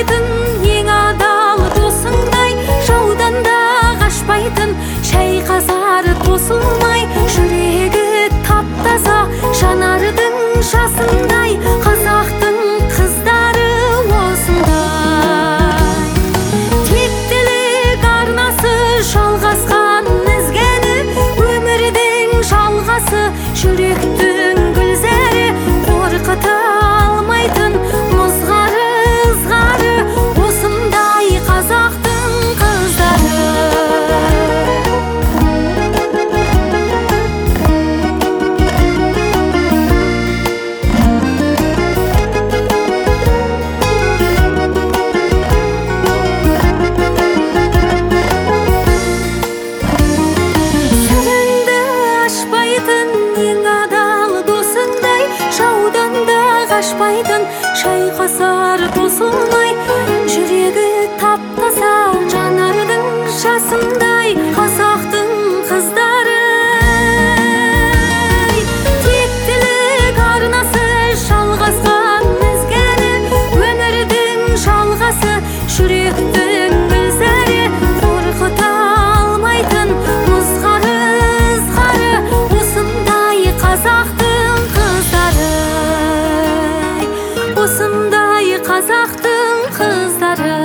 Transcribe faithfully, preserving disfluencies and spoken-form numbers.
ашпайтын ең адал досыңдай, жаудан да қашпайтын шайқасар тосылмай, жүрегі таптаса жанардың жасындай, қазақтың қыздары осындай. Тектілік арнасы жалғасқан ізгені, өмірдің жалғасы жүректің гүлзәрі, қорқыта алмайтын мұзғары ызғары, осындай қазақтың қыздары. Сырыңды ашпайтын ең адал досыңдай, жаудан да қашпайтын шайқасар тосылмай, жүрегі таптаса жанардың жасындай, қазақтың қыздары. Тектілік арнасы жалғасқан ізгені, өмірдің жалғасы жүректің гүлзәрі, қорқыта алмайтын мұзғары ызғары, осындай қазақтың қыздары, осындай қазақтың қыздары.